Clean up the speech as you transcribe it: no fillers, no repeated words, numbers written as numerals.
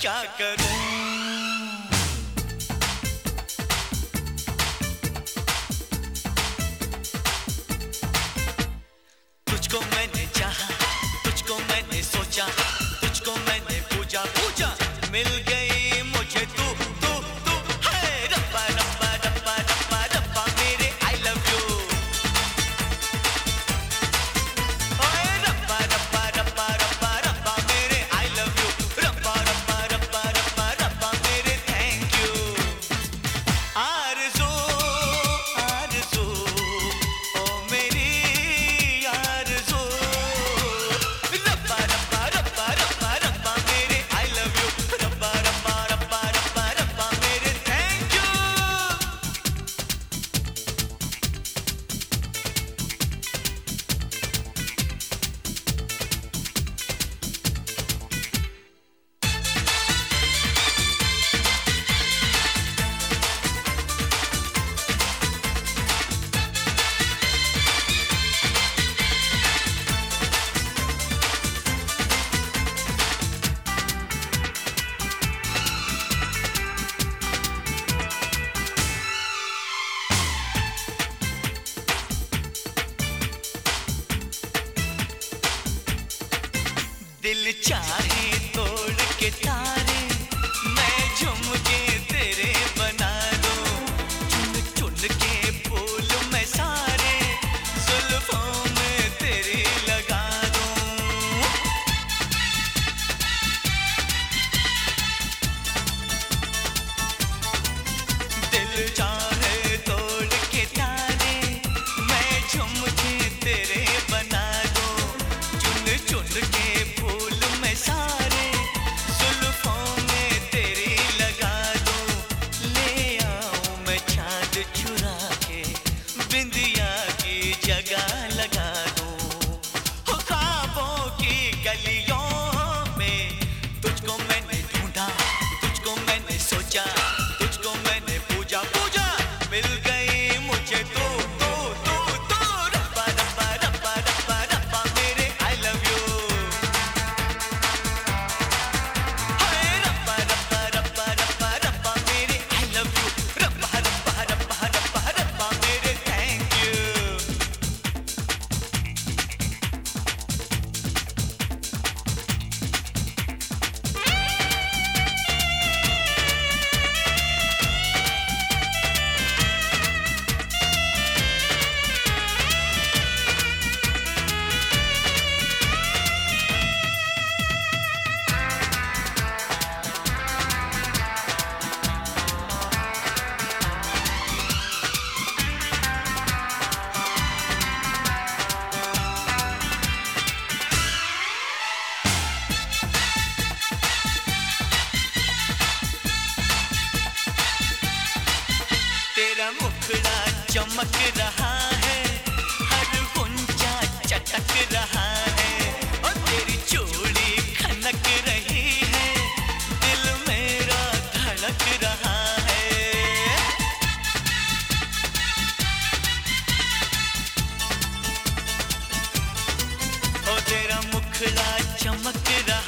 क्या करूं। तुझको मैंने चाहा, तुझको मैंने सोचा, तुझको मैंने पूजा पूजा, मिल गई मुझे तू तू तू। है रब्बा रब्बा रब्बा रब्बा रब्बा मेरे आई लव यू। ओए रब्बा रब्बा रब्बा रब्बा रब्बा मेरे आई लव यू। रब्बा रब्बा रब्बा रब्बा रब्बा मेरे थैंक यू। आरज़ू आरज़ू ओ मेरी आरज़ू। रब्बा रब्बा रब्बा रब्बा रब्बा मेरे आई लव यू। रब्बा रब्बा रब्बा रब्बा रब्बा मेरे थैंक यू। दिल चाहे तोड़ के तारे मैं झुमके तेरे बना दूं। चुन चुन के फूल मैं सारे जुल्फों में तेरी लगा दूं। दिल चाहे तोड़ के तारे मैं झुमके तेरे बना दूं। चुन चुन के फूल मैं सारे जुल्फों में तेरी लगा दूं। ले आऊं मैं चाँद चुरा के बिंदिया की जगह लगा दूं। हो ख्वाबों की गलियों में तुझको मैंने ढूंढा, तुझको मैंने सोचा, तुझको मैंने पूजा पूजा, मिल गई मुझे तू तू तू तू। रब्बा रब्बा रब्बा रब्बा रब्बा मेरे आई लव यू। हाय रब्बा रब्बा रब्बा रब्बा रब्बा मेरे आई लव यू। रब्बा रब्बा रब्बा रब्बा रब्बा मेरे थैंक यू। तेरा मुखड़ा चमक रहा है, हर गुंजा चटक रहा है, और तेरी चूड़ी खनक रही है, दिल मेरा धड़क रहा है। ओ तेरा मुखड़ा चमक रहा